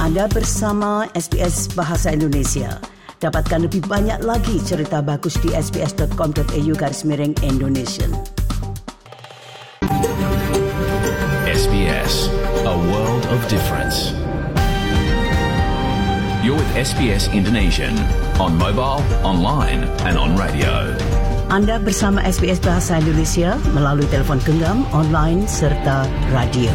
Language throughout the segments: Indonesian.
Anda bersama SBS Bahasa Indonesia. Dapatkan lebih banyak lagi cerita bagus di sbs.com.au/Indonesian. SBS, a world of difference. You're with SBS Indonesian on mobile, online and on radio. Anda bersama SBS Bahasa Indonesia melalui telefon genggam, online serta radio.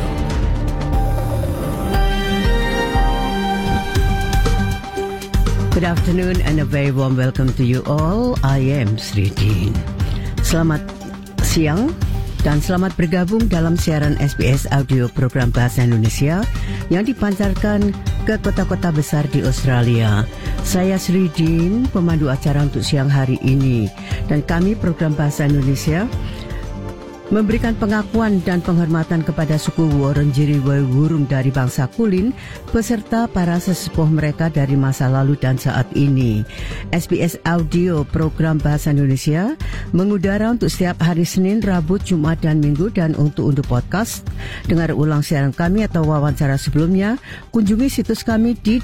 Good afternoon and a very warm welcome to you all. I am Sri Dean. Selamat siang dan selamat bergabung dalam siaran SBS Audio Program Bahasa Indonesia yang dipancarkan ke kota-kota besar di Australia. Saya Sri Dean, pemandu acara untuk siang hari ini. Dan kami Program Bahasa Indonesia memberikan pengakuan dan penghormatan kepada suku Wurundjeri Woi-wurrung dari bangsa Kulin beserta para sesepuh mereka dari masa lalu dan saat ini. SBS Audio Program Bahasa Indonesia mengudara untuk setiap hari Senin, Rabu, Jumat dan Minggu, dan untuk podcast dengar ulang siaran kami atau wawancara sebelumnya, kunjungi situs kami di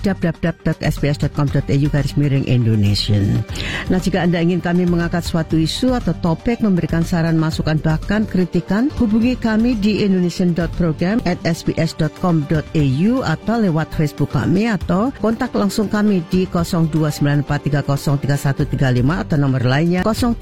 www.sbs.com.au/Indonesian. Nah, jika Anda ingin kami mengangkat suatu isu atau topik, memberikan saran, masukan, bahkan kritikan, hubungi kami di indonesian.program@sbs.com.au atau lewat Facebook kami atau kontak langsung kami di 0294303135 atau nomor lainnya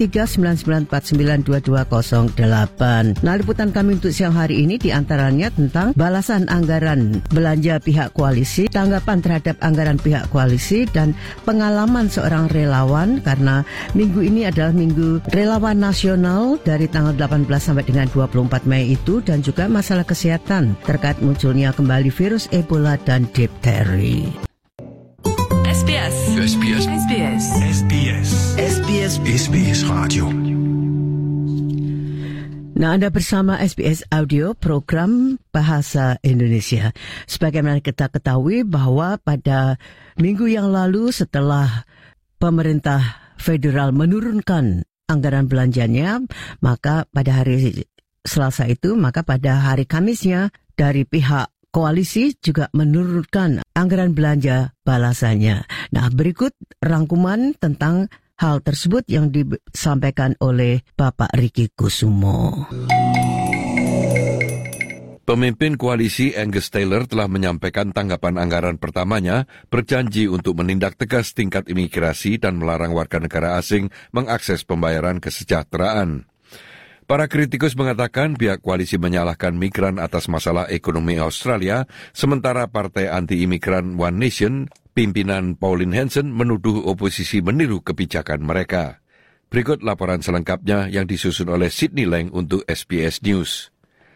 0399492208. Nah, liputan kami untuk siang hari ini diantaranya tentang balasan anggaran belanja pihak koalisi, tanggapan terhadap anggaran pihak koalisi, dan pengalaman seorang relawan karena minggu ini adalah Minggu Relawan Nasional dari tanggal 18 sampai dengan 24 Mei itu, dan juga masalah kesehatan terkait munculnya kembali virus Ebola dan difteri. SBS. SBS. SBS. SBS. SBS. SBS Radio. Nah, Anda bersama SBS Audio Program Bahasa Indonesia. Sebagaimana kita ketahui bahwa pada minggu yang lalu setelah pemerintah federal menurunkan anggaran belanjanya, maka pada hari Selasa itu, maka pada hari Kamisnya dari pihak koalisi juga menurunkan anggaran belanja balasannya. Nah, berikut rangkuman tentang hal tersebut yang disampaikan oleh Bapak Ricky Kusumo. Pemimpin koalisi Angus Taylor telah menyampaikan tanggapan anggaran pertamanya, berjanji untuk menindak tegas tingkat imigrasi dan melarang warga negara asing mengakses pembayaran kesejahteraan. Para kritikus mengatakan pihak koalisi menyalahkan migran atas masalah ekonomi Australia, sementara partai anti-imigran One Nation, pimpinan Pauline Hanson, menuduh oposisi meniru kebijakan mereka. Berikut laporan selengkapnya yang disusun oleh Sydney Lang untuk SBS News.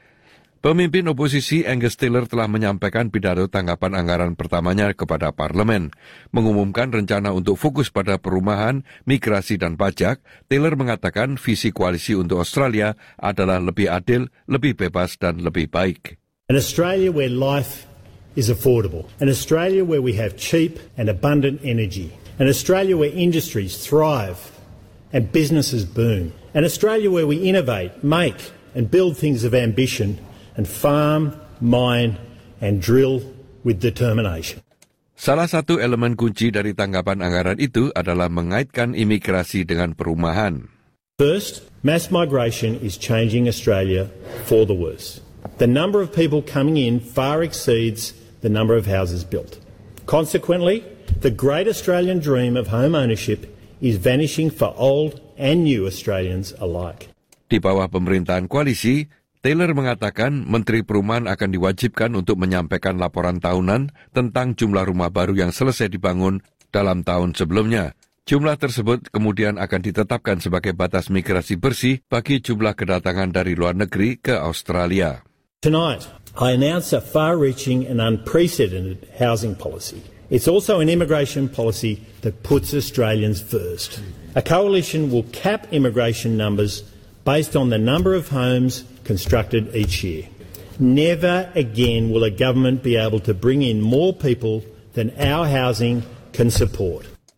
Pemimpin oposisi Angus Taylor telah menyampaikan pidato tanggapan anggaran pertamanya kepada parlemen. Mengumumkan rencana untuk fokus pada perumahan, migrasi dan pajak, Taylor mengatakan visi koalisi untuk Australia adalah lebih adil, lebih bebas dan lebih baik. An Australia where life is affordable. An Australia where we have cheap and abundant energy. An Australia where industries thrive and businesses boom. An Australia where we innovate, make and build things of ambition and farm, mine and drill with determination. Salah satu elemen kunci dari tanggapan anggaran itu adalah mengaitkan imigrasi dengan perumahan. First, mass migration is changing Australia for the worse. The number of people coming in far exceeds the number of houses built. Consequently, the great Australian dream of home ownership is vanishing for old and new Australians alike. Di bawah pemerintahan koalisi, Taylor mengatakan Menteri Perumahan akan diwajibkan untuk menyampaikan laporan tahunan tentang jumlah rumah baru yang selesai dibangun dalam tahun sebelumnya. Jumlah tersebut kemudian akan ditetapkan sebagai batas migrasi bersih bagi jumlah kedatangan dari luar negeri ke Australia. Tonight, I announce a far-reaching and unprecedented housing policy. It's also an immigration policy that puts Australians first. A coalition will cap immigration numbers based on the number of homes constructed each year. Never again will a government be able to bring in more people than our housing can support.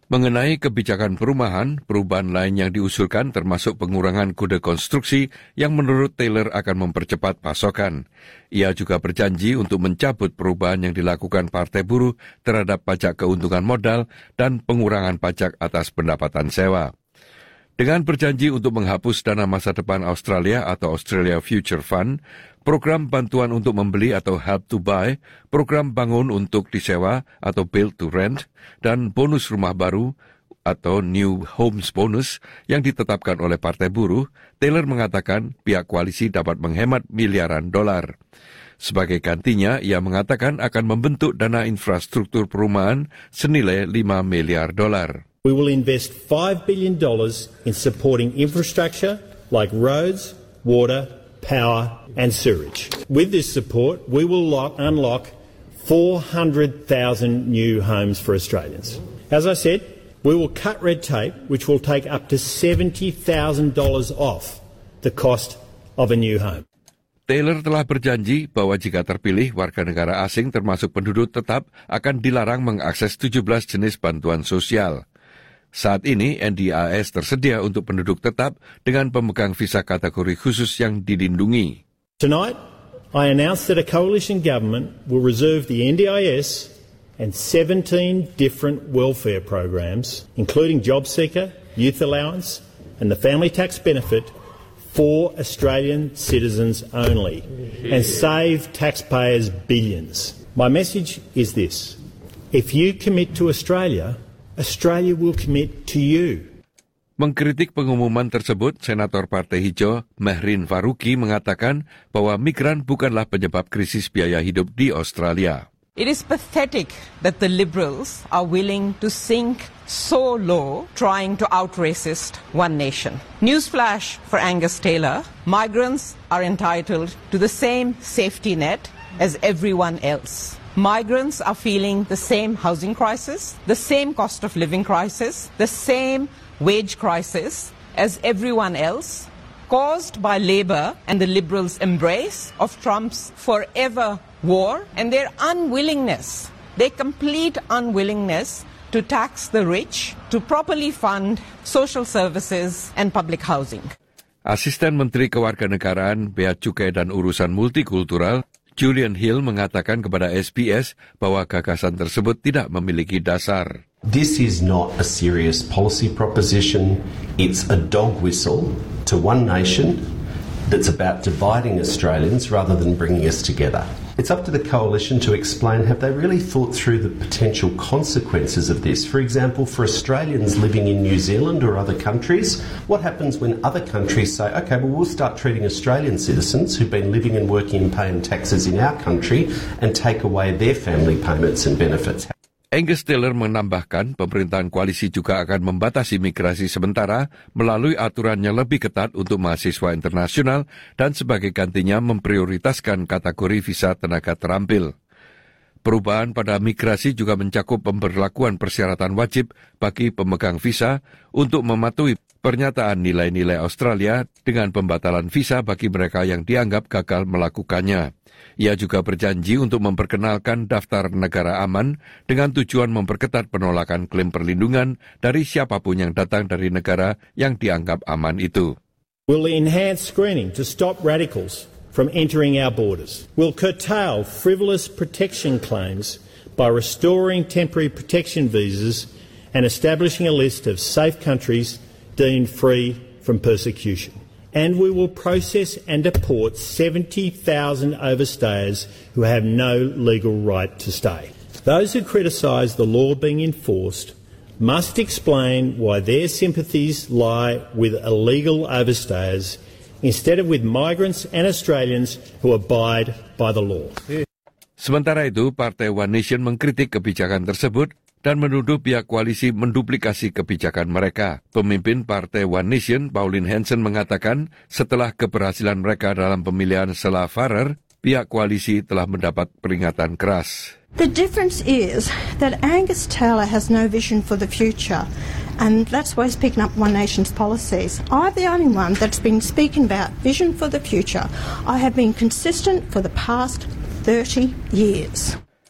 Mengenai kebijakan perubahan lain yang diusulkan termasuk pengurangan kode konstruksi yang menurut Taylor akan mempercepat pasokan. Ia juga berjanji untuk mencabut perubahan yang dilakukan Partai Buruh terhadap pajak keuntungan modal dan pengurangan pajak atas pendapatan sewa. Dengan berjanji untuk menghapus dana masa depan Australia atau Australia Future Fund, program bantuan untuk membeli atau Help to Buy, program bangun untuk disewa atau Build to Rent, dan bonus rumah baru atau New Homes Bonus yang ditetapkan oleh Partai Buruh, Taylor mengatakan pihak koalisi dapat menghemat miliaran dolar. Sebagai gantinya, ia mengatakan akan membentuk dana infrastruktur perumahan senilai $5 miliar. We will invest $5 billion in supporting infrastructure like roads, water, power and sewerage. With this support, we will unlock 400,000 new homes for Australians. As I said, we will cut red tape, which will take up to $70,000 off the cost of a new home. Taylor telah berjanji bahwa jika terpilih, warga negara asing termasuk penduduk tetap akan dilarang mengakses 17 jenis bantuan sosial. Saat ini, NDIS tersedia untuk penduduk tetap dengan pemegang visa kategori khusus yang dilindungi. Tonight, I announce that a coalition government will reserve the NDIS and 17 different welfare programs, including JobSeeker, Youth Allowance, and the Family Tax Benefit, for Australian citizens only, and save taxpayers billions. My message is this: if you commit to Australia, Australia will commit to you. Mengkritik pengumuman tersebut, Senator Partai Hijau Mehrin Faruqi mengatakan bahwa migran bukanlah penyebab krisis biaya hidup di Australia. It is pathetic that the Liberals are willing to sink so low trying to out-racist One Nation. Newsflash for Angus Taylor: migrants are entitled to the same safety net as everyone else. Migrants are feeling the same housing crisis, the same cost of living crisis, the same wage crisis as everyone else, caused by Labor and the Liberals' embrace of Trump's forever war and their unwillingness, their complete unwillingness to tax the rich, to properly fund social services and public housing. Asisten Menteri Kewarganegaraan, Bea Cukai dan Urusan Multikultural, Julian Hill mengatakan kepada SBS bahwa gagasan tersebut tidak memiliki dasar. This is not a serious policy proposition. It's a dog whistle to One Nation that's about dividing Australians rather than bringing us together. It's up to the coalition to explain, have they really thought through the potential consequences of this? For example, for Australians living in New Zealand or other countries, what happens when other countries say, okay, well, we'll start treating Australian citizens who've been living and working and paying taxes in our country and take away their family payments and benefits? Angus Taylor menambahkan pemerintahan koalisi juga akan membatasi migrasi sementara melalui aturan yang lebih ketat untuk mahasiswa internasional dan sebagai gantinya memprioritaskan kategori visa tenaga terampil. Perubahan pada migrasi juga mencakup pemberlakuan persyaratan wajib bagi pemegang visa untuk mematuhi pernyataan nilai-nilai Australia dengan pembatalan visa bagi mereka yang dianggap gagal melakukannya. Ia juga berjanji untuk memperkenalkan daftar negara aman dengan tujuan memperketat penolakan klaim perlindungan dari siapapun yang datang dari negara yang dianggap aman itu. We'll enhance screening to stop radicals from entering our borders. We'll curtail frivolous protection claims by restoring temporary protection visas and establishing a list of safe countries deemed free from persecution. And we will process and deport 70,000 overstayers who have no legal right to stay. Those who criticise the law being enforced must explain why their sympathies lie with illegal overstayers instead of with migrants and Australians who abide by the law. Sementara itu, Partai One Nation mengkritik kebijakan tersebut dan menuduh pihak koalisi menduplikasi kebijakan mereka. Pemimpin Partai One Nation, Pauline Hanson, mengatakan setelah keberhasilan mereka dalam pemilihan Sela Farrer, pihak koalisi telah mendapat peringatan keras. The difference is that Angus Taylor has no vision for the future, and that's why he's picking up One Nation's policies. I'm the only one that's been speaking about vision for the future. I have been consistent for the past 30 years.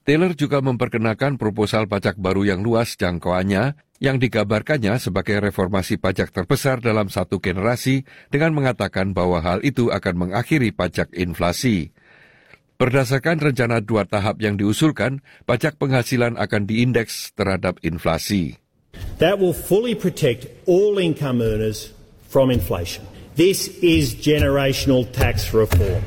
Taylor juga memperkenalkan proposal pajak baru yang luas jangkauannya yang digambarkannya sebagai reformasi pajak terbesar dalam satu generasi dengan mengatakan bahwa hal itu akan mengakhiri pajak inflasi. Berdasarkan rencana 2 tahap yang diusulkan, pajak penghasilan akan diindeks terhadap inflasi. That will fully protect all income earners from inflation. This is generational tax reform.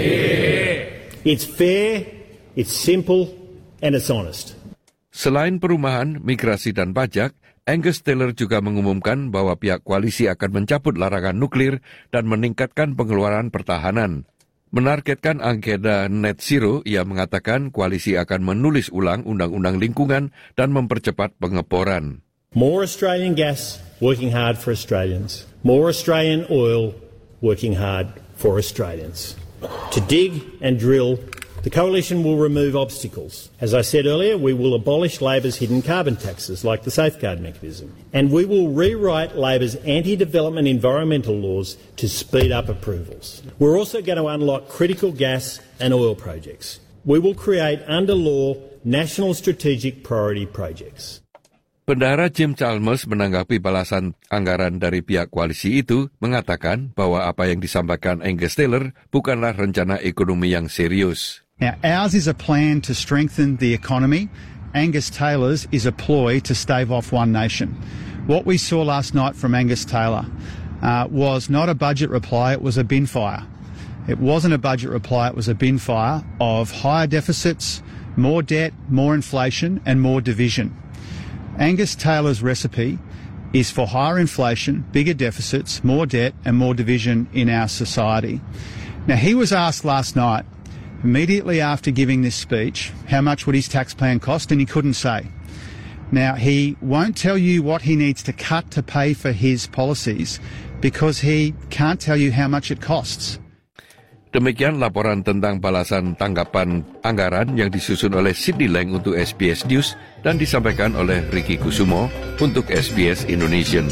Yeah. It's fair, it's simple, and it's honest. Selain perumahan, migrasi dan pajak, Angus Taylor juga mengumumkan bahwa pihak koalisi akan mencabut larangan nuklir dan meningkatkan pengeluaran pertahanan. Menargetkan agenda net zero, ia mengatakan koalisi akan menulis ulang undang-undang lingkungan dan mempercepat pengeboran. More Australian gas, working hard for Australians. More Australian oil, working hard for Australians. To dig and drill, the Coalition will remove obstacles. As I said earlier, we will abolish Labor's hidden carbon taxes, like the Safeguard Mechanism. And we will rewrite Labor's anti-development environmental laws to speed up approvals. We're also going to unlock critical gas and oil projects. We will create, under law, national strategic priority projects. Bendahara Jim Chalmers menanggapi balasan anggaran dari pihak koalisi itu, mengatakan bahwa apa yang disampaikan Angus Taylor bukanlah rencana ekonomi yang serius. Now, ours is a plan to strengthen the economy. Angus Taylor's is a ploy to stave off one nation. What we saw last night from Angus Taylor was not a budget reply, it was a bin fire. It wasn't a budget reply, it was a bin fire of higher deficits, more debt, more inflation and more division. Angus Taylor's recipe is for higher inflation, bigger deficits, more debt and more division in our society. Now, he was asked last night, immediately after giving this speech, how much would his tax plan cost, and he couldn't say. Now, he won't tell you what he needs to cut to pay for his policies because he can't tell you how much it costs. Demikian laporan tentang balasan tanggapan anggaran yang disusun oleh Sydney Lang untuk SBS News dan disampaikan oleh Ricky Kusumo untuk SBS Indonesian.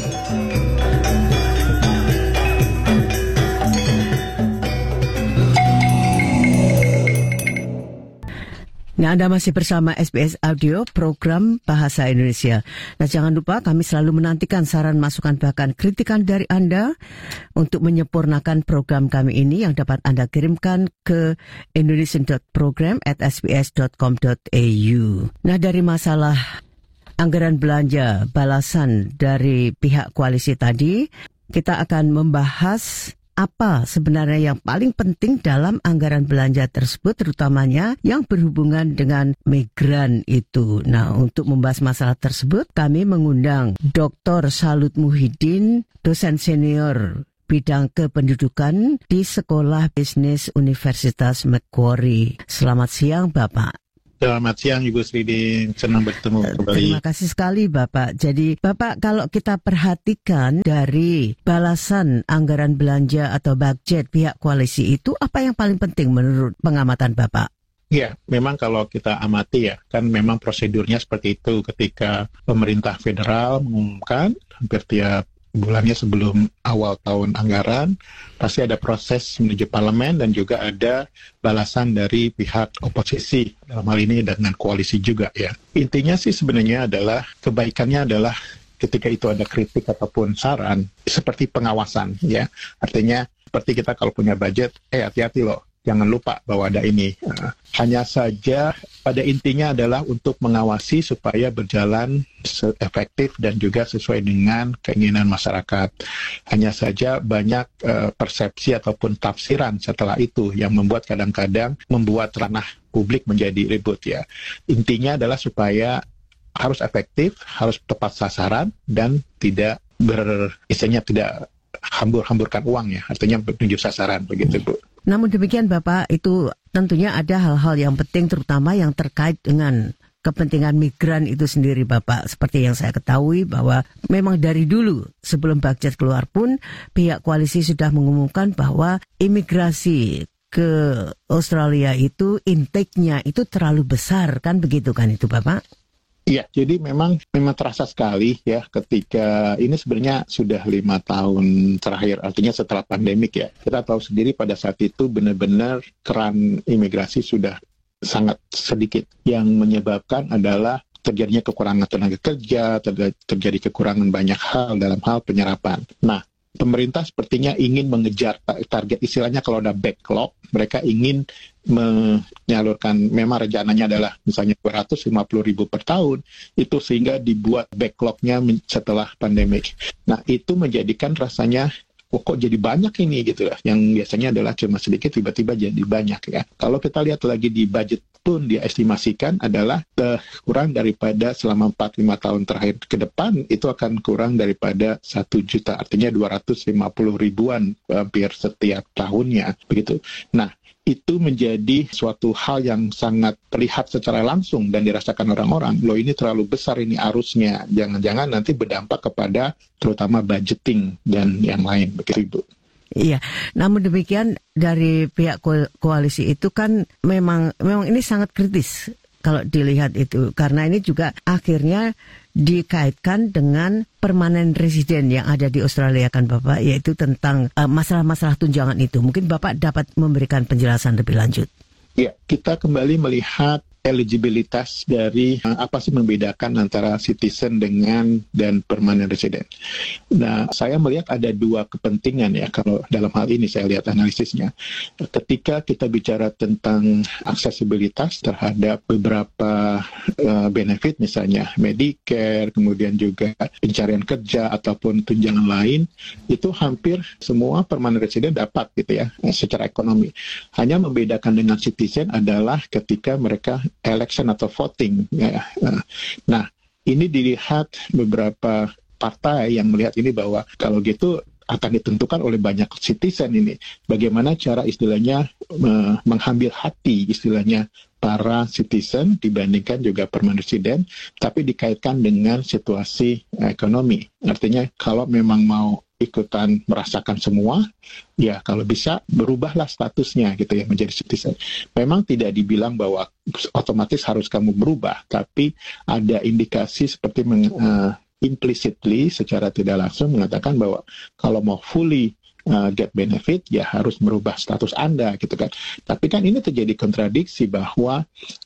Nah, Anda masih bersama SBS Audio, program Bahasa Indonesia. Nah, jangan lupa kami selalu menantikan saran, masukan, bahkan kritikan dari Anda untuk menyempurnakan program kami ini yang dapat Anda kirimkan ke indonesian.program@sbs.com.au. Nah, dari masalah anggaran belanja balasan dari pihak koalisi tadi, kita akan membahas apa sebenarnya yang paling penting dalam anggaran belanja tersebut, terutamanya yang berhubungan dengan migran itu. Nah, untuk membahas masalah tersebut, kami mengundang Dr. Salut Muhyiddin, dosen senior bidang kependudukan di Sekolah Bisnis Universitas Macquarie. Selamat siang, Bapak. Selamat siang, Ibu Sridin. Senang bertemu kembali. Terima kasih sekali, Bapak. Jadi, Bapak, kalau kita perhatikan dari balasan anggaran belanja atau budget pihak koalisi itu, apa yang paling penting menurut pengamatan Bapak? Ya, memang kalau kita amati ya, kan memang prosedurnya seperti itu ketika pemerintah federal mengumumkan hampir tiap bulannya sebelum awal tahun anggaran, pasti ada proses menuju parlemen dan juga ada balasan dari pihak oposisi, dalam hal ini dengan koalisi juga ya. Intinya sih sebenarnya adalah, kebaikannya adalah ketika itu ada kritik ataupun saran, seperti pengawasan ya. Artinya seperti kita kalau punya budget, hati-hati loh, jangan lupa bahwa ada ini. Hanya saja pada intinya adalah untuk mengawasi supaya berjalan efektif dan juga sesuai dengan keinginan masyarakat. Hanya saja banyak persepsi ataupun tafsiran setelah itu yang membuat kadang-kadang membuat ranah publik menjadi ribut ya. Intinya adalah supaya harus efektif, harus tepat sasaran dan tidak tidak hambur-hamburkan uang ya. Artinya menuju sasaran begitu, Bu. Namun demikian, Bapak, itu tentunya ada hal-hal yang penting terutama yang terkait dengan kepentingan migran itu sendiri, Bapak. Seperti yang saya ketahui bahwa memang dari dulu sebelum budget keluar pun pihak koalisi sudah mengumumkan bahwa imigrasi ke Australia itu intake-nya itu terlalu besar, kan begitu kan itu, Bapak? Iya, jadi memang terasa sekali ya ketika ini sebenarnya sudah 5 tahun terakhir, artinya setelah pandemik ya. Kita tahu sendiri pada saat itu benar-benar keran imigrasi sudah sangat sedikit. Yang menyebabkan adalah terjadinya kekurangan tenaga kerja, terjadi kekurangan banyak hal dalam hal penyerapan. Nah, pemerintah sepertinya ingin mengejar target, istilahnya kalau ada backlog, mereka ingin menyalurkan, memang rencananya adalah misalnya 250.000 per tahun, itu sehingga dibuat backlognya setelah pandemik. Nah, itu menjadikan rasanya, kok jadi banyak ini gitu ya, yang biasanya adalah cuma sedikit tiba-tiba jadi banyak ya. Kalau kita lihat lagi di budget pun dia estimasikan adalah kurang daripada selama 4-5 tahun terakhir ke depan itu akan kurang daripada 1 juta, artinya 250 ribuan hampir setiap tahunnya begitu. Nah, itu menjadi suatu hal yang sangat terlihat secara langsung dan dirasakan orang-orang. Loh, ini terlalu besar ini arusnya. Jangan-jangan nanti berdampak kepada terutama budgeting dan yang lain. Begitu, Ibu. Iya, namun demikian dari pihak koalisi itu kan memang ini sangat kritis kalau dilihat itu. Karena ini juga akhirnya dikaitkan dengan permanen residen yang ada di Australia kan Bapak, yaitu tentang masalah-masalah tunjangan itu. Mungkin Bapak dapat memberikan penjelasan lebih lanjut. Ya, kita kembali melihat eligibilitas dari apa sih membedakan antara citizen dan permanent resident. Nah, saya melihat ada dua kepentingan ya kalau dalam hal ini saya lihat analisisnya. Ketika kita bicara tentang aksesibilitas terhadap beberapa benefit, misalnya Medicare, kemudian juga pencarian kerja ataupun tunjangan lain, itu hampir semua permanent resident dapat gitu ya secara ekonomi. Hanya membedakan dengan citizen adalah ketika mereka election atau voting. Ya. Nah, ini dilihat beberapa partai yang melihat ini bahwa kalau gitu akan ditentukan oleh banyak citizen ini. Bagaimana cara istilahnya mengambil hati istilahnya para citizen dibandingkan juga permanent resident, tapi dikaitkan dengan situasi ekonomi. Artinya kalau memang mau ikutan merasakan semua, ya kalau bisa berubahlah statusnya gitu ya menjadi citizen. Memang tidak dibilang bahwa otomatis harus kamu berubah, tapi ada indikasi seperti implicitly secara tidak langsung mengatakan bahwa kalau mau fully get benefit ya harus merubah status Anda gitu kan. Tapi kan ini terjadi kontradiksi bahwa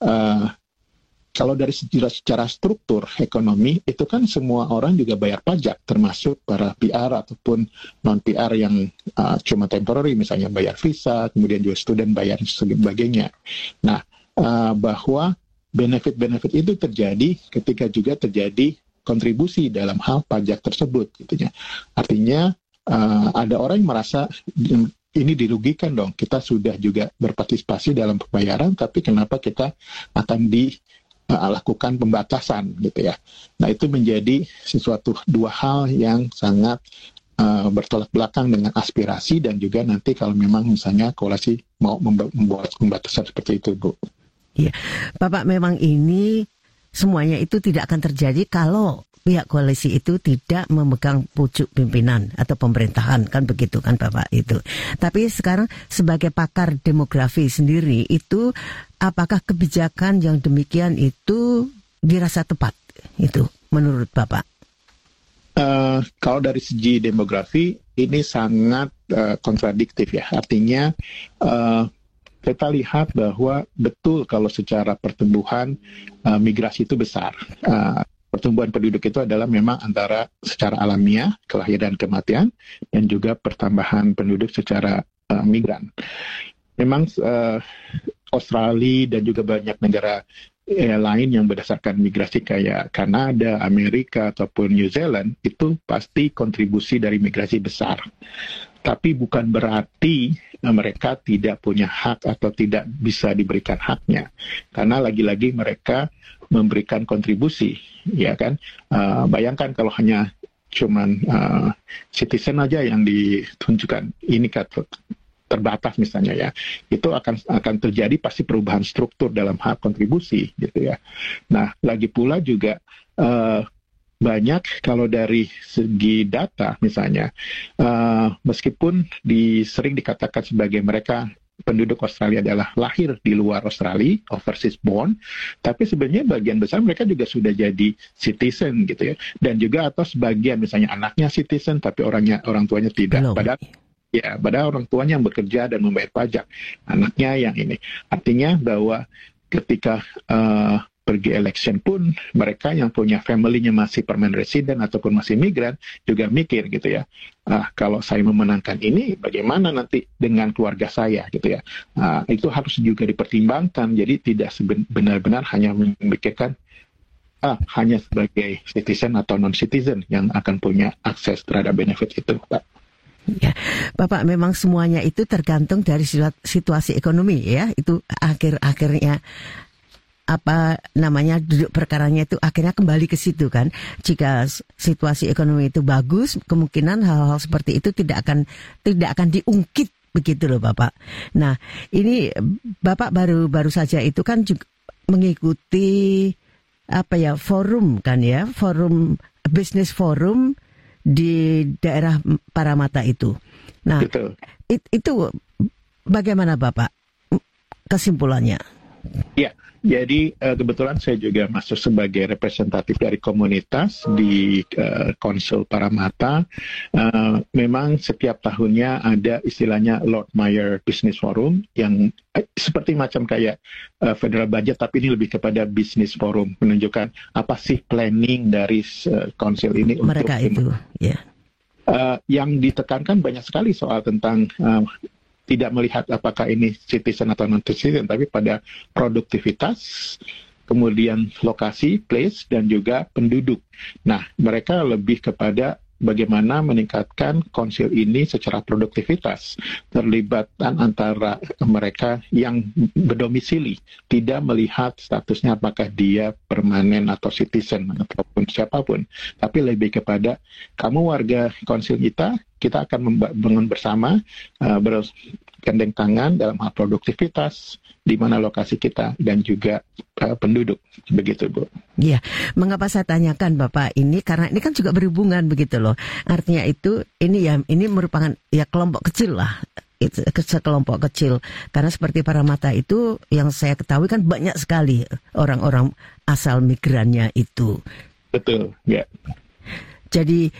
kalau dari secara struktur ekonomi, itu kan semua orang juga bayar pajak, termasuk para PR ataupun non-PR yang cuma temporary, misalnya bayar visa, kemudian juga student bayar sebagainya. Nah, bahwa benefit-benefit itu terjadi ketika juga terjadi kontribusi dalam hal pajak tersebut. Gitu ya. Artinya, ada orang yang merasa ini dirugikan dong, kita sudah juga berpartisipasi dalam pembayaran, tapi kenapa kita akan lakukan pembatasan gitu ya. Nah, itu menjadi sesuatu dua hal yang sangat bertolak belakang dengan aspirasi dan juga nanti kalau memang misalnya koalisi mau membuat pembatasan seperti itu, Bu. Iya, Bapak, memang ini semuanya itu tidak akan terjadi kalau pihak koalisi itu tidak memegang pucuk pimpinan atau pemerintahan, kan begitu kan Bapak itu. Tapi sekarang sebagai pakar demografi sendiri itu, apakah kebijakan yang demikian itu dirasa tepat itu menurut Bapak? Kalau dari segi demografi ini sangat kontradiktif ya. Artinya kita lihat bahwa betul kalau secara pertumbuhan migrasi itu besar. Pertumbuhan penduduk itu adalah memang antara secara alamiah, kelahiran kematian, dan juga pertambahan penduduk secara migran. Memang Australia dan juga banyak negara lain yang berdasarkan migrasi kayak Kanada, Amerika, ataupun New Zealand, itu pasti kontribusi dari migrasi besar. Tapi bukan berarti mereka tidak punya hak atau tidak bisa diberikan haknya. Karena lagi-lagi mereka memberikan kontribusi, ya kan? Bayangkan kalau hanya cuman citizen aja yang ditunjukkan, ini terbatas misalnya ya, itu akan terjadi pasti perubahan struktur dalam hal kontribusi, gitu ya. Nah, lagi pula juga banyak kalau dari segi data misalnya, meskipun sering dikatakan sebagai mereka penduduk Australia adalah lahir di luar Australia, overseas born, tapi sebenarnya bagian besar mereka juga sudah jadi citizen gitu ya. Dan juga atau sebagian misalnya anaknya citizen tapi orang tuanya tidak. Padahal orang tuanya yang bekerja dan membayar pajak, anaknya yang ini. Artinya bahwa ketika pergi election pun mereka yang punya family-nya masih permanent resident ataupun masih migran juga mikir gitu ya, kalau saya memenangkan ini bagaimana nanti dengan keluarga saya gitu ya. Itu harus juga dipertimbangkan, jadi tidak benar-benar hanya memikirkan hanya sebagai citizen atau non-citizen yang akan punya akses terhadap benefit itu, Pak. Ya, Bapak, memang semuanya itu tergantung dari situasi ekonomi ya. Itu akhirnya duduk perkaranya itu akhirnya kembali ke situ kan. Jika situasi ekonomi itu bagus, kemungkinan hal-hal seperti itu tidak akan diungkit begitu loh, Bapak. Nah, ini Bapak baru saja itu kan juga mengikuti forum kan ya, business forum di daerah Parramatta itu. Nah, betul. Itu bagaimana Bapak kesimpulannya? Ya, jadi kebetulan saya juga masuk sebagai representatif dari komunitas di Konsul Parramatta. Memang setiap tahunnya ada istilahnya Lord Mayor Business Forum yang seperti macam kayak federal budget, tapi ini lebih kepada business forum, menunjukkan apa sih planning dari konsil ini mereka untuk itu. Yeah. Yang ditekankan banyak sekali soal tentang tidak melihat apakah ini citizen atau non-citizen, tapi pada produktivitas, kemudian lokasi, place, dan juga penduduk. Nah, mereka lebih kepada bagaimana meningkatkan konsil ini secara produktivitas, terlibatan antara mereka yang berdomisili, tidak melihat statusnya apakah dia permanen atau citizen ataupun siapapun, tapi lebih kepada kamu warga konsil kita akan membangun bersama, bergandeng tangan dalam hal produktivitas, di mana lokasi kita dan juga penduduk, begitu Bu. Iya, mengapa saya tanyakan Bapak ini, karena ini kan juga berhubungan begitu loh. Artinya itu ini merupakan ya kelompok kecil lah. Itu sekelompok kecil, karena seperti Parramatta itu yang saya ketahui kan banyak sekali orang-orang asal migrannya itu. Betul, ya. Jadi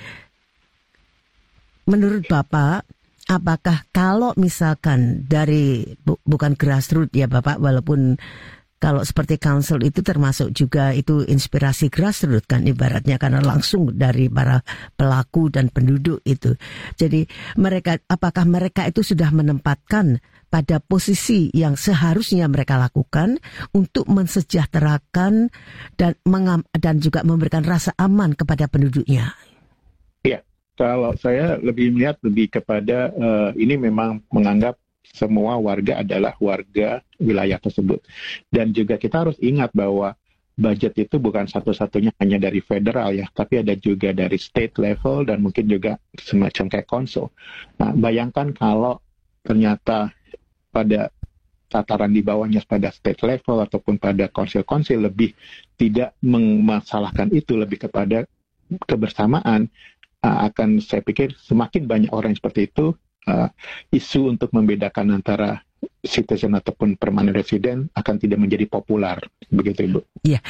menurut Bapak, apakah kalau misalkan dari bukan grassroots ya Bapak, walaupun kalau seperti council itu termasuk juga itu inspirasi grassroots kan ibaratnya, karena langsung dari para pelaku dan penduduk itu. Jadi apakah mereka itu sudah menempatkan pada posisi yang seharusnya mereka lakukan untuk mensejahterakan dan juga memberikan rasa aman kepada penduduknya? Iya, kalau saya lebih kepada ini memang menganggap semua warga adalah warga wilayah tersebut. Dan juga kita harus ingat bahwa budget itu bukan satu-satunya hanya dari federal ya, tapi ada juga dari state level dan mungkin juga semacam kayak konsul. Nah, bayangkan kalau ternyata pada tataran di bawahnya pada state level ataupun pada konsil-konsil lebih tidak memasalahkan itu, lebih kepada kebersamaan, akan saya pikir semakin banyak orang seperti itu, isu untuk membedakan antara citizen ataupun permanent resident akan tidak menjadi populer, begitu Ibu. Iya.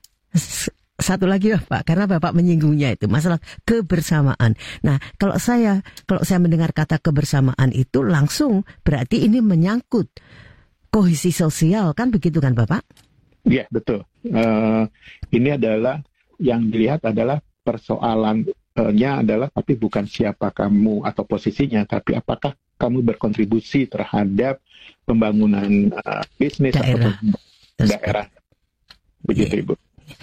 Satu lagi Pak, karena Bapak menyinggungnya itu masalah kebersamaan. Nah, kalau saya mendengar kata kebersamaan itu langsung berarti ini menyangkut kohesi sosial, kan begitu kan Bapak? Iya, betul. Ini adalah yang dilihat adalah persoalannya adalah tapi bukan siapa kamu atau posisinya, tapi apakah kamu berkontribusi terhadap pembangunan bisnis ataupun daerah. Begitu Ibu.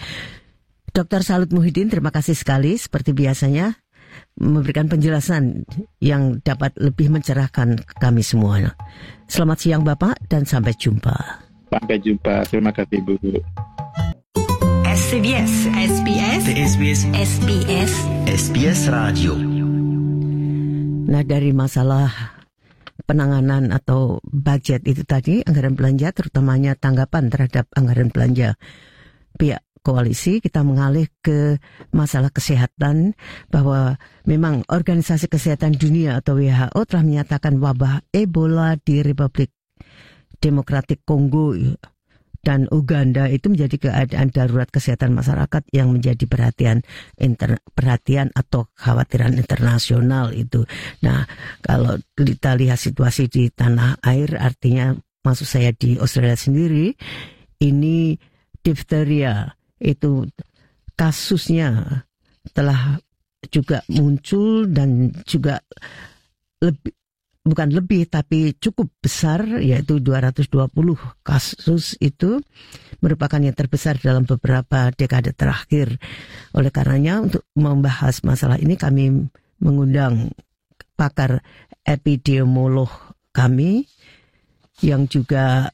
Dr. Salut Muhyiddin, terima kasih sekali seperti biasanya memberikan penjelasan yang dapat lebih mencerahkan kami semua. Selamat siang Bapak dan sampai jumpa. Sampai jumpa. Terima kasih Bu. SBS Radio. Nah, dari masalah penanganan atau budget itu tadi, anggaran belanja, terutamanya tanggapan terhadap anggaran belanja pihak koalisi, kita mengalih ke masalah kesehatan, bahwa memang Organisasi Kesehatan Dunia atau WHO telah menyatakan wabah Ebola di Republik Demokratik Kongo dan Uganda itu menjadi keadaan darurat kesehatan masyarakat yang menjadi perhatian atau kekhawatiran internasional itu. Nah, kalau kita lihat situasi di tanah air, artinya maksud saya di Australia sendiri, ini difteria itu kasusnya telah juga muncul dan juga bukan lebih tapi cukup besar, yaitu 220 kasus itu merupakan yang terbesar dalam beberapa dekade terakhir. Oleh karenanya untuk membahas masalah ini kami mengundang pakar epidemiolog kami yang juga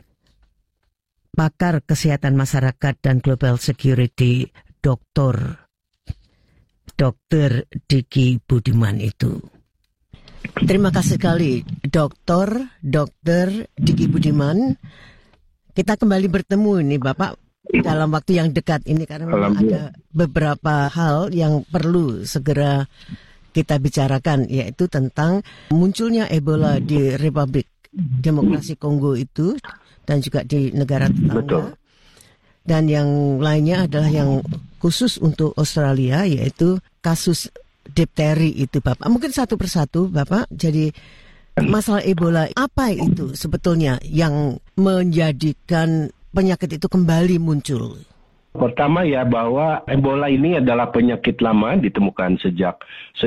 pakar kesehatan masyarakat dan global security Dr. Diki Budiman itu. Terima kasih sekali Dr. Diki Budiman. Kita kembali bertemu ini Bapak dalam waktu yang dekat ini karena memang ada beberapa hal yang perlu segera kita bicarakan, yaitu tentang munculnya Ebola di Republik Demokrasi Kongo itu dan juga di negara tetangga. Betul. Dan yang lainnya adalah yang khusus untuk Australia, yaitu kasus difteri itu Bapak. Mungkin satu persatu Bapak. Jadi masalah Ebola, apa itu sebetulnya yang menjadikan penyakit itu kembali muncul? Pertama ya bahwa Ebola ini adalah penyakit lama, ditemukan sejak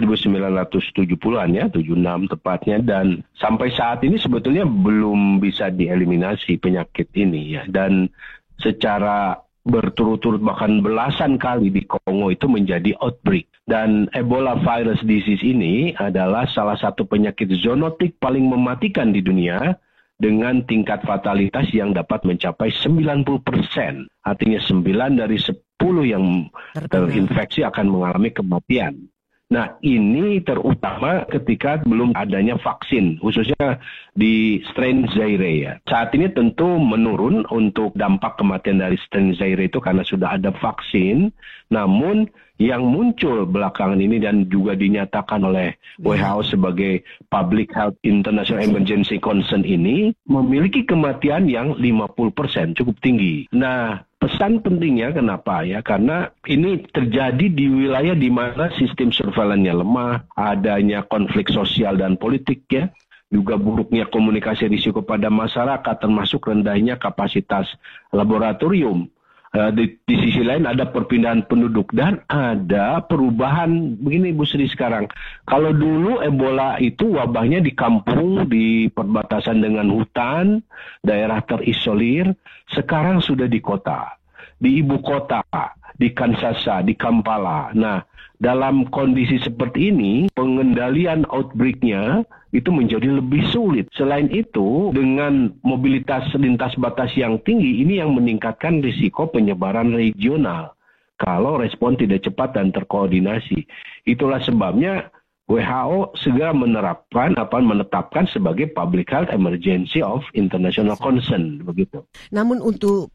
1970-an ya, 76 tepatnya, dan sampai saat ini sebetulnya belum bisa dieliminasi penyakit ini ya. Dan secara berturut-turut bahkan belasan kali di Kongo itu menjadi outbreak. Dan Ebola virus disease ini adalah salah satu penyakit zoonotik paling mematikan di dunia dengan tingkat fatalitas yang dapat mencapai 90%. Artinya 9 dari 10 yang terinfeksi akan mengalami kematian. Nah, ini terutama ketika belum adanya vaksin, khususnya di strain Zaire ya. Saat ini tentu menurun untuk dampak kematian dari strain Zaire itu karena sudah ada vaksin. Namun yang muncul belakangan ini dan juga dinyatakan oleh WHO sebagai Public Health International Emergency Concern ini memiliki kematian yang 50%, cukup tinggi. Nah, pesan pentingnya kenapa ya? Karena ini terjadi di wilayah di mana sistem surveillance-nya lemah, adanya konflik sosial dan politik ya, juga buruknya komunikasi risiko pada masyarakat, termasuk rendahnya kapasitas laboratorium. Di sisi lain ada perpindahan penduduk dan ada perubahan begini Bu Sri sekarang. Kalau dulu Ebola itu wabahnya di kampung, di perbatasan dengan hutan, daerah terisolir, sekarang sudah di kota, di ibu kota, di Kinshasa, di Kampala. Nah, dalam kondisi seperti ini, pengendalian outbreak-nya itu menjadi lebih sulit. Selain itu, dengan mobilitas lintas batas yang tinggi, ini yang meningkatkan risiko penyebaran regional kalau respon tidak cepat dan terkoordinasi. Itulah sebabnya WHO segera menetapkan sebagai Public Health Emergency of International Concern, begitu. Namun untuk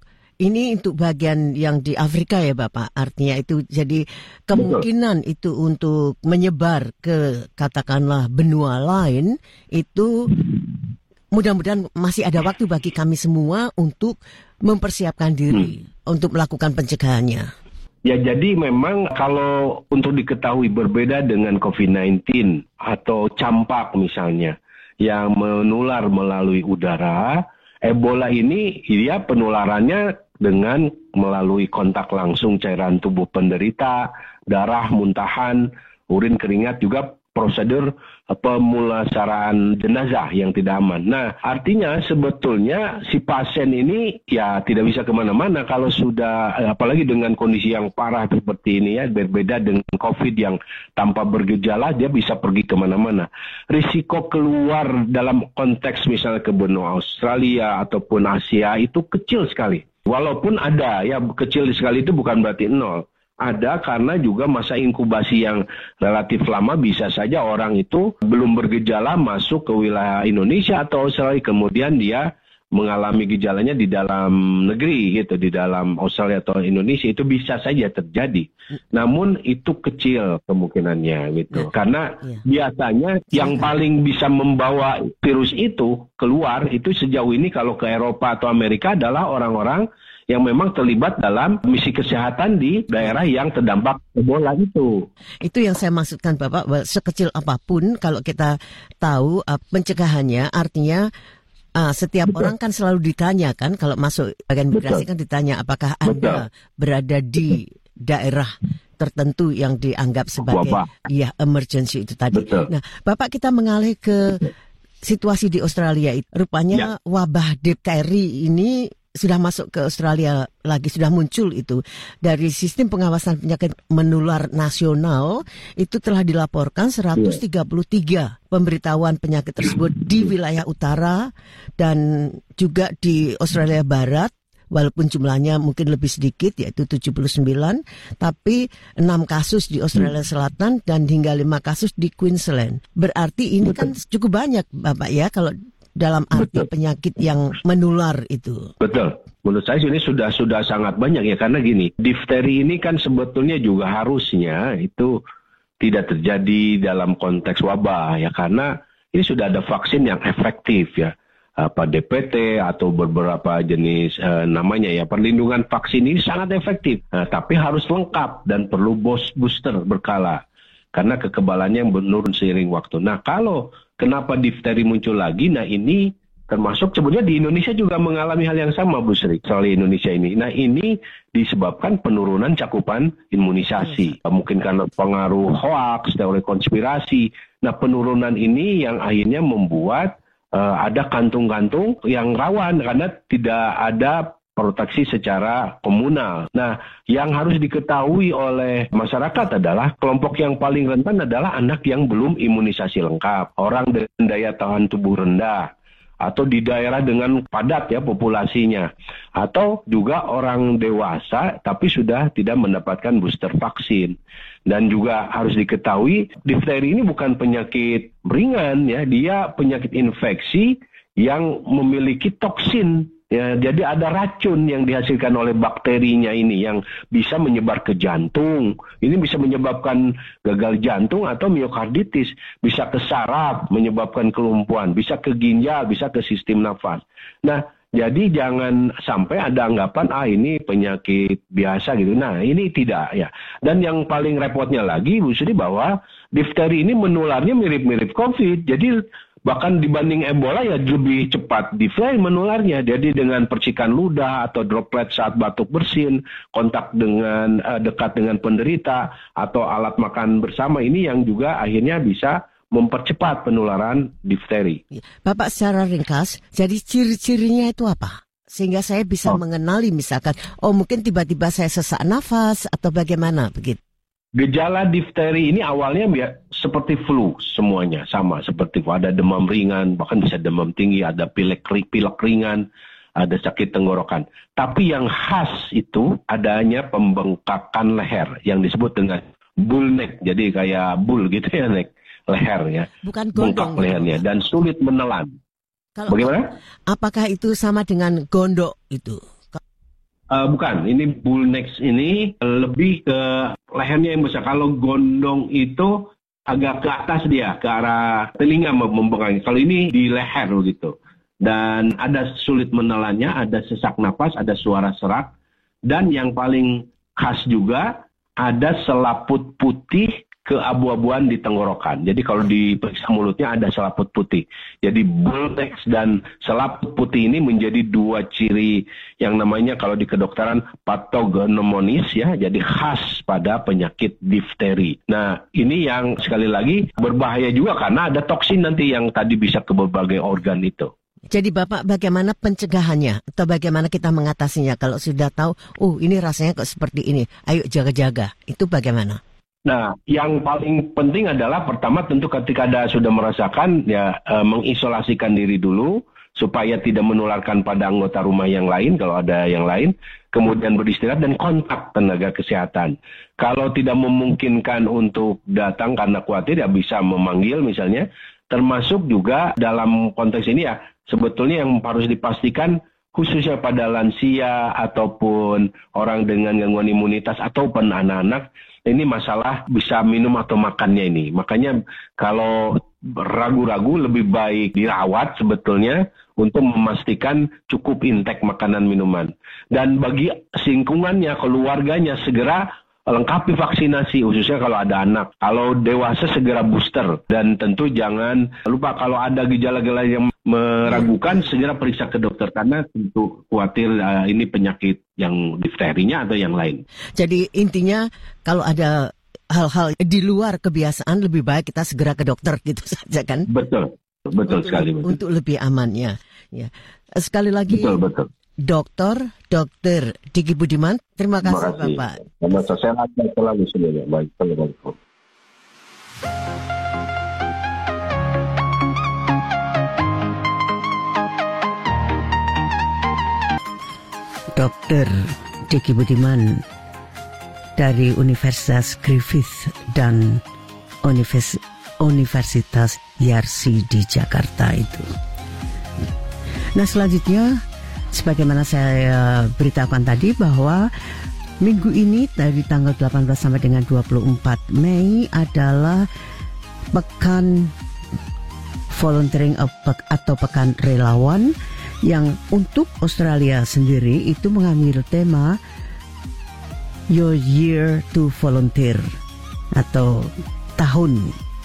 bagian yang di Afrika ya Bapak, artinya itu jadi kemungkinan Betul. Itu untuk menyebar ke katakanlah benua lain itu mudah-mudahan masih ada waktu bagi kami semua untuk mempersiapkan diri untuk melakukan pencegahannya. Ya, jadi memang kalau untuk diketahui berbeda dengan COVID-19 atau campak misalnya yang menular melalui udara, Ebola ini dia penularannya dengan melalui kontak langsung cairan tubuh penderita, darah, muntahan, urin, keringat, juga prosedur pemulasaraan jenazah yang tidak aman. Nah, artinya sebetulnya si pasien ini ya tidak bisa kemana-mana kalau sudah, apalagi dengan kondisi yang parah seperti ini ya, berbeda dengan COVID yang tanpa bergejala, dia bisa pergi kemana-mana. Risiko keluar dalam konteks misalnya ke benua Australia ataupun Asia itu kecil sekali. Walaupun ada, ya kecil sekali itu bukan berarti nol. Ada karena juga masa inkubasi yang relatif lama, bisa saja orang itu belum bergejala masuk ke wilayah Indonesia atau Australia, kemudian dia mengalami gejalanya di dalam negeri gitu, di dalam Australia atau Indonesia, itu bisa saja terjadi. Namun itu kecil kemungkinannya gitu. Karena biasanya yang paling bisa membawa virus itu keluar itu sejauh ini kalau ke Eropa atau Amerika adalah orang-orang yang memang terlibat dalam misi kesehatan di daerah yang terdampak Ebola itu. Itu yang saya maksudkan Bapak, sekecil apapun kalau kita tahu pencegahannya, artinya Setiap orang kan selalu ditanya kan, kalau masuk bagian migrasi kan ditanya apakah Anda berada di daerah tertentu yang dianggap sebagai emergency itu tadi. Nah, Bapak, kita mengalih ke situasi di Australia. Rupanya wabah difteri ini sudah masuk ke Australia lagi, sudah muncul itu. Dari sistem pengawasan penyakit menular nasional itu telah dilaporkan 133 pemberitahuan penyakit tersebut di wilayah utara dan juga di Australia Barat. Walaupun jumlahnya mungkin lebih sedikit, yaitu 79, tapi 6 kasus di Australia Selatan dan hingga 5 kasus di Queensland. Berarti ini kan cukup banyak, Bapak, ya, kalau dalam arti penyakit yang menular itu. Betul. Menurut saya ini sudah sangat banyak ya, karena gini, difteri ini kan sebetulnya juga harusnya itu tidak terjadi dalam konteks wabah ya, karena ini sudah ada vaksin yang efektif ya. DPT atau beberapa jenis namanya ya, perlindungan vaksin ini sangat efektif, tapi harus lengkap dan perlu booster berkala karena kekebalannya yang menurun seiring waktu. Nah, kalau kenapa difteri muncul lagi? Nah, ini termasuk sebenarnya di Indonesia juga mengalami hal yang sama, Bu Sri, soal Indonesia ini. Nah, ini disebabkan penurunan cakupan imunisasi. Mungkin karena pengaruh hoaks, teori konspirasi. Nah, penurunan ini yang akhirnya membuat ada kantung-kantung yang rawan karena tidak ada proteksi secara komunal. Nah, yang harus diketahui oleh masyarakat adalah kelompok yang paling rentan adalah anak yang belum imunisasi lengkap, orang dengan daya tahan tubuh rendah, atau di daerah dengan padat ya populasinya, atau juga orang dewasa tapi sudah tidak mendapatkan booster vaksin. Dan juga harus diketahui difteri ini bukan penyakit ringan ya, dia penyakit infeksi yang memiliki toksin ya, jadi ada racun yang dihasilkan oleh bakterinya ini yang bisa menyebar ke jantung. Ini bisa menyebabkan gagal jantung atau miokarditis, bisa ke saraf menyebabkan kelumpuhan, bisa ke ginjal, bisa ke sistem nafas. Nah, jadi jangan sampai ada anggapan ini penyakit biasa gitu. Nah, ini tidak ya. Dan yang paling repotnya lagi Bu Sri, bahwa difteri ini menularnya mirip-mirip COVID. Jadi bahkan dibanding Ebola ya lebih cepat difteri menularnya. Jadi dengan percikan ludah atau droplet saat batuk bersin, kontak dengan dekat dengan penderita atau alat makan bersama, ini yang juga akhirnya bisa mempercepat penularan difteri. Bapak, secara ringkas, jadi ciri-cirinya itu apa? Sehingga saya bisa mengenali misalkan, mungkin tiba-tiba saya sesak nafas atau bagaimana begitu. Gejala difteri ini awalnya seperti flu semuanya, sama seperti ada demam ringan, bahkan bisa demam tinggi, ada pilek ringan, ada sakit tenggorokan. Tapi yang khas itu adanya pembengkakan leher yang disebut dengan bull neck. Jadi kayak bull gitu ya, neck. Leher ya, bukan gondong, bengkak lehernya dan sulit menelan. Bagaimana? Apakah itu sama dengan gondok itu? Bukan, ini bull neck ini lebih ke lehernya yang besar. Kalau gondong itu agak ke atas dia, ke arah telinga membengkaknya. Kalau ini di leher gitu. Dan ada sulit menelannya, ada sesak napas, ada suara serak, dan yang paling khas juga ada selaput putih keabu-abuan di tenggorokan. Jadi kalau diperiksa mulutnya ada selaput putih. Jadi bull neck dan selaput putih ini menjadi dua ciri yang namanya kalau di kedokteran patognomonis ya, jadi khas pada penyakit difteri. Nah, ini yang sekali lagi berbahaya juga karena ada toksin nanti yang tadi bisa ke berbagai organ itu. Jadi Bapak, bagaimana pencegahannya atau bagaimana kita mengatasinya kalau sudah tahu, ini rasanya kok seperti ini, ayo jaga-jaga. Itu bagaimana? Nah, yang paling penting adalah pertama tentu ketika sudah merasakan ya mengisolasikan diri dulu supaya tidak menularkan pada anggota rumah yang lain kalau ada yang lain, kemudian beristirahat dan kontak tenaga kesehatan. Kalau tidak memungkinkan untuk datang karena khawatir ya bisa memanggil misalnya, termasuk juga dalam konteks ini ya sebetulnya yang harus dipastikan khususnya pada lansia ataupun orang dengan gangguan imunitas ataupun anak-anak, ini masalah bisa minum atau makannya ini. Makanya kalau ragu-ragu lebih baik dirawat sebetulnya untuk memastikan cukup intake makanan minuman. Dan bagi lingkungannya, keluarganya segera lengkapi vaksinasi, khususnya kalau ada anak. Kalau dewasa segera booster. Dan tentu jangan lupa kalau ada gejala-gejala yang meragukan, segera periksa ke dokter karena tentu khawatir ini penyakit yang difterinya atau yang lain. Jadi intinya kalau ada hal-hal di luar kebiasaan lebih baik kita segera ke dokter gitu saja kan? Betul sekali. Untuk lebih amannya. Ya. Sekali lagi. Betul. Dr. Diki Budiman, terima kasih Bapak. Saya selalu semuanya. Baik, assalamualaikum. Dr. Diki Budiman dari Universitas Griffith dan Universitas Yarsi di Jakarta itu. Nah selanjutnya, sebagaimana saya beritahukan tadi bahwa minggu ini dari tanggal 18 sampai dengan 24 Mei adalah pekan volunteering atau pekan relawan yang untuk Australia sendiri itu mengambil tema Your Year to Volunteer atau tahun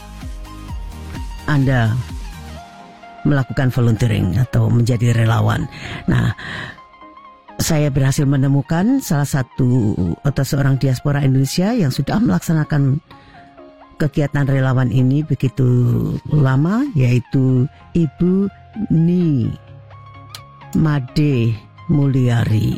Anda melakukan volunteering atau menjadi relawan. Nah, saya berhasil menemukan salah satu atau seorang diaspora Indonesia yang sudah melaksanakan kegiatan relawan ini begitu lama, yaitu Ibu Ni Made Mulyari.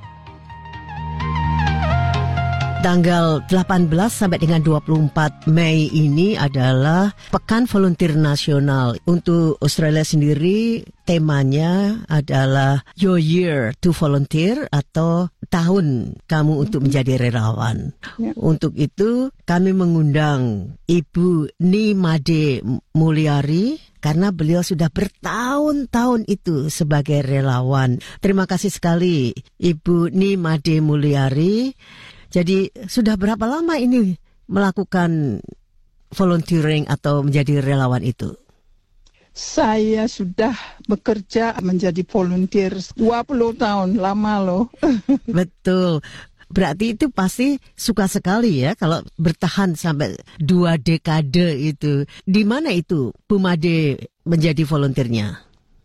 Tanggal 18 sampai dengan 24 Mei ini adalah Pekan Volunteer Nasional. Untuk Australia sendiri temanya adalah Your Year to Volunteer atau tahun kamu untuk menjadi relawan. Untuk itu kami mengundang Ibu Ni Made Mulyari karena beliau sudah bertahun-tahun itu sebagai relawan. Terima kasih sekali Ibu Ni Made Mulyari. Jadi sudah berapa lama ini melakukan volunteering atau menjadi relawan itu? Saya sudah bekerja menjadi volunteer 20 tahun, lama loh. Betul. Berarti itu pasti suka sekali ya kalau bertahan sampai 2 dekade itu. Di mana itu Bu Made menjadi volunteernya?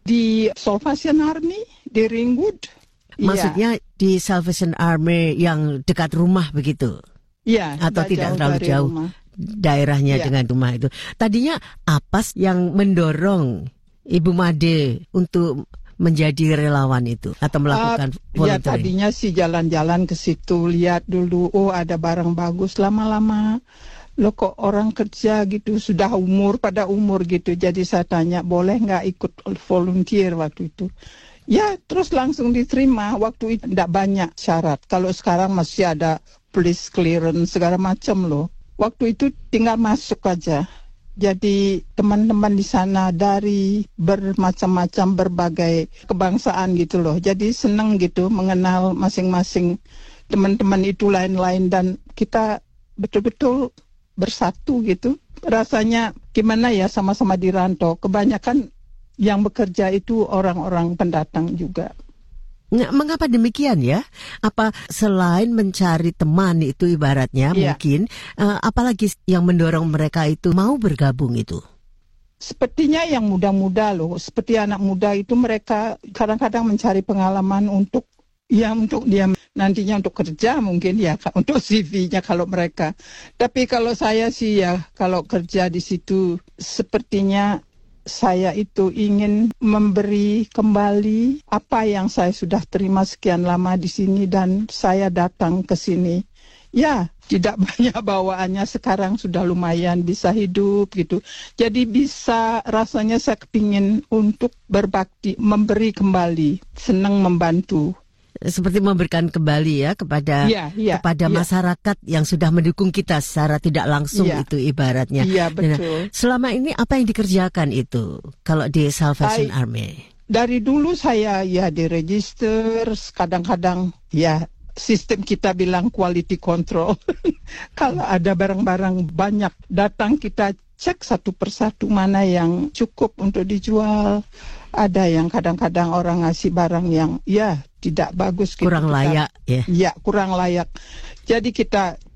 Di Salvation Army, di Ringwood. Maksudnya di Salvation Army yang dekat rumah begitu? Iya. Atau tidak terlalu jauh daerahnya dengan rumah itu. Tadinya apa yang mendorong Ibu Made untuk menjadi relawan itu atau melakukan volunteering? Ya tadinya sih jalan-jalan ke situ, lihat dulu, oh ada barang bagus, lama-lama lo kok orang kerja gitu, sudah pada umur gitu. Jadi saya tanya, boleh nggak ikut volunteer waktu itu? Ya, terus langsung diterima. Waktu itu tidak banyak syarat. Kalau sekarang masih ada police clearance segala macam loh. Waktu itu tinggal masuk aja. Jadi teman-teman di sana dari bermacam-macam berbagai kebangsaan gitu loh. Jadi senang gitu mengenal masing-masing teman-teman itu lain-lain dan kita betul-betul bersatu gitu. Rasanya gimana ya sama-sama di rantau. Kebanyakan yang bekerja itu orang-orang pendatang juga. Nah, mengapa demikian ya? Apa selain mencari teman itu ibaratnya mungkin, apalagi yang mendorong mereka itu mau bergabung itu? Sepertinya yang muda-muda loh, seperti anak muda itu mereka kadang-kadang mencari pengalaman untuk dia nantinya untuk kerja mungkin ya, untuk CV-nya kalau mereka. Tapi kalau saya sih ya, kalau kerja di situ sepertinya saya itu ingin memberi kembali apa yang saya sudah terima sekian lama di sini dan saya datang ke sini. Ya, tidak banyak bawaannya, sekarang sudah lumayan bisa hidup gitu. Jadi bisa rasanya saya kepingin untuk berbakti, memberi kembali, senang membantu. Seperti memberikan kembali ya kepada masyarakat yang sudah mendukung kita secara tidak langsung itu ibaratnya. Iya, betul. Nah, selama ini apa yang dikerjakan itu kalau di Salvation Army? Dari dulu saya ya diregister, kadang-kadang ya sistem kita bilang quality control. Kalau ada barang-barang banyak datang kita cek satu persatu mana yang cukup untuk dijual. Ada yang kadang-kadang orang ngasih barang yang ya tidak bagus gitu. Kurang layak ya. Ya, kurang layak. Jadi kita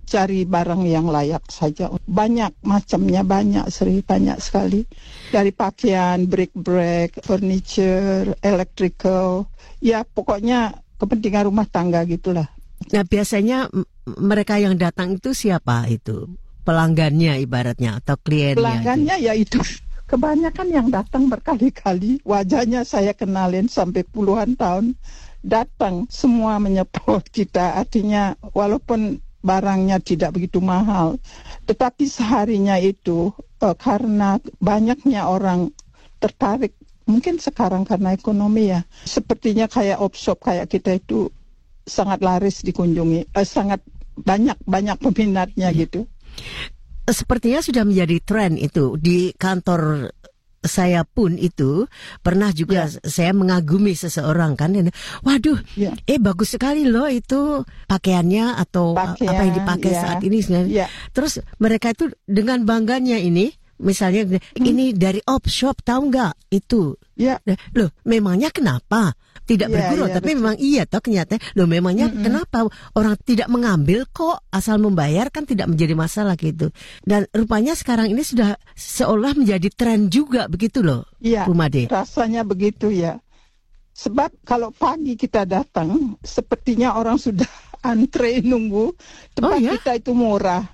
cari barang yang layak saja. Banyak macamnya, banyak sekali. Dari pakaian, brick-break, furniture, electrical, ya pokoknya kepentingan rumah tangga gitulah. Nah, biasanya mereka yang datang itu siapa itu? Pelanggannya ibaratnya atau kliennya? Pelanggannya ya itu. Kebanyakan yang datang berkali-kali, wajahnya saya kenalin sampai puluhan tahun. Datang semua menyeport kita, artinya walaupun barangnya tidak begitu mahal, tetapi seharinya itu karena banyaknya orang tertarik, mungkin sekarang karena ekonomi ya, sepertinya kayak op-shop kayak kita itu sangat laris dikunjungi, sangat banyak peminatnya gitu. Sepertinya sudah menjadi tren itu di kantor. Saya pun itu pernah juga saya mengagumi seseorang kan, waduh, bagus sekali loh itu pakaiannya atau apa yang dipakai saat ini. Terus mereka itu dengan bangganya ini, misalnya ini dari op shop, tahu nggak itu? Loh, memangnya kenapa? Tidak bergurau, tapi betul. Memang iya toh kenyataannya. Loh, memangnya kenapa orang tidak mengambil kok, asal membayar kan tidak menjadi masalah gitu. Dan rupanya sekarang ini sudah seolah menjadi tren juga begitu loh, Bu Made. Rasanya begitu ya. Sebab kalau pagi kita datang, sepertinya orang sudah antre nunggu. Tempat kita itu murah,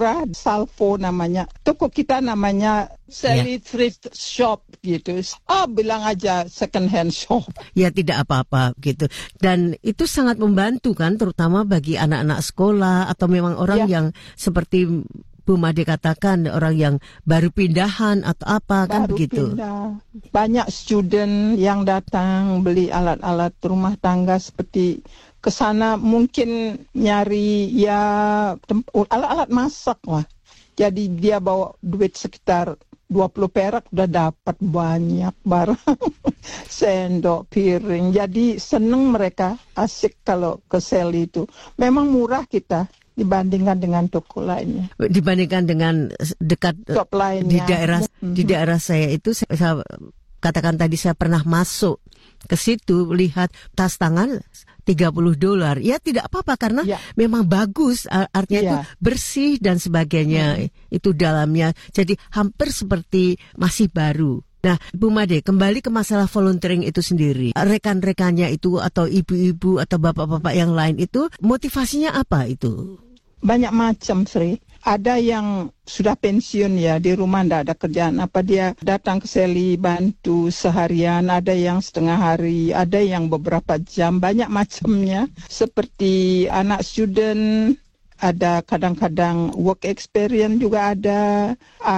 Salvo namanya. Toko kita namanya Sally Thrift Shop gitu. Bilang aja second hand shop. Ya tidak apa-apa gitu. Dan itu sangat membantu kan, terutama bagi anak-anak sekolah atau memang orang yang seperti Bu Made katakan, orang yang baru pindahan atau apa kan begitu. Pindah. Banyak student yang datang beli alat-alat rumah tangga seperti kesana mungkin nyari alat-alat masak lah. Jadi dia bawa duit sekitar 20 perak udah dapat banyak barang. Sendok, piring. Jadi seneng mereka, asik kalau ke sel itu. Memang murah kita dibandingkan dengan toko lainnya. Dibandingkan dengan dekat shop lainnya. Di daerah saya itu saya katakan tadi saya pernah masuk ke situ lihat tas tangan $30. Ya tidak apa-apa karena memang bagus, artinya itu bersih dan sebagainya. Itu dalamnya jadi hampir seperti masih baru. Nah, Bu Made, kembali ke masalah volunteering itu sendiri. Rekan-rekannya itu atau ibu-ibu atau bapak-bapak yang lain itu motivasinya apa itu? Banyak macam, Sri. Ada yang sudah pensiun ya, di rumah tidak ada kerjaan apa, dia datang ke Sally bantu seharian, ada yang setengah hari, ada yang beberapa jam, banyak macamnya. Seperti anak student, ada kadang-kadang work experience juga ada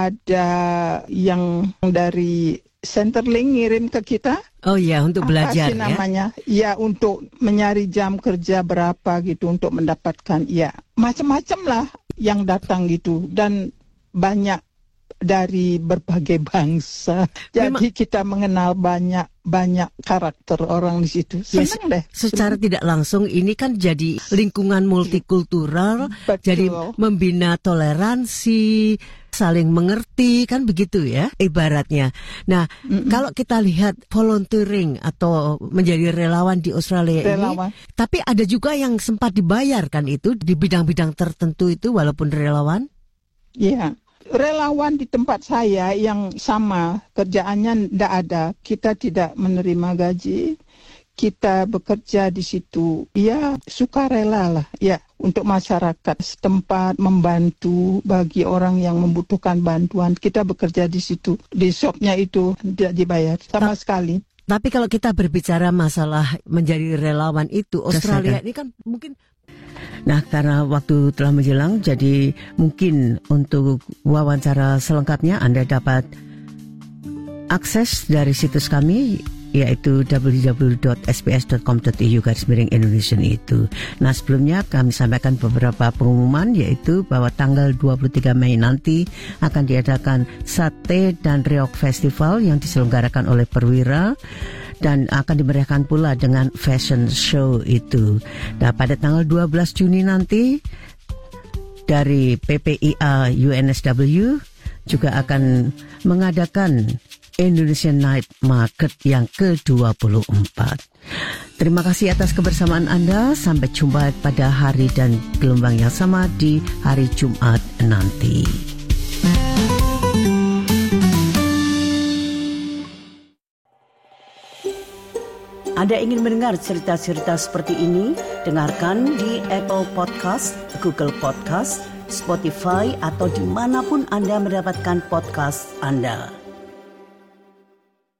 yang dari Centerlink ngirim ke kita. Oh ya, untuk belajar apa sih namanya? Ya, untuk mencari jam kerja berapa gitu untuk mendapatkan. Ya, macam-macam lah yang datang gitu, dan banyak dari berbagai bangsa. Jadi kita mengenal banyak karakter orang di situ. Senang deh. Secara tidak langsung ini kan jadi lingkungan multikultural, jadi membina toleransi, saling mengerti kan begitu ya ibaratnya. Nah, kalau kita lihat volunteering atau menjadi relawan di Australia ini, tapi ada juga yang sempat dibayar kan itu di bidang-bidang tertentu itu walaupun relawan? Iya. Relawan di tempat saya yang sama kerjaannya tidak ada, kita tidak menerima gaji, kita bekerja di situ, ya sukarela lah, ya untuk masyarakat setempat, membantu bagi orang yang membutuhkan bantuan. Kita bekerja di situ, di shopnya itu tidak dibayar sama sekali. Tapi kalau kita berbicara masalah menjadi relawan itu, Australia ini kan mungkin. Nah, karena waktu telah menjelang, jadi mungkin untuk wawancara selengkapnya Anda dapat akses dari situs kami, yaitu www.sbs.com.au/Indonesian itu. Nah, sebelumnya kami sampaikan beberapa pengumuman, yaitu bahwa tanggal 23 Mei nanti akan diadakan Sate dan Reok Festival yang diselenggarakan oleh Perwira, dan akan dimeriahkan pula dengan fashion show itu. Nah, pada tanggal 12 Juni nanti dari PPIA UNSW juga akan mengadakan Indonesian Night Market yang ke-24. Terima kasih atas kebersamaan Anda. Sampai jumpa pada hari dan gelombang yang sama di hari Jumat nanti. Anda ingin mendengar cerita-cerita seperti ini? Dengarkan di Apple Podcast, Google Podcast, Spotify, atau dimanapun Anda mendapatkan podcast Anda.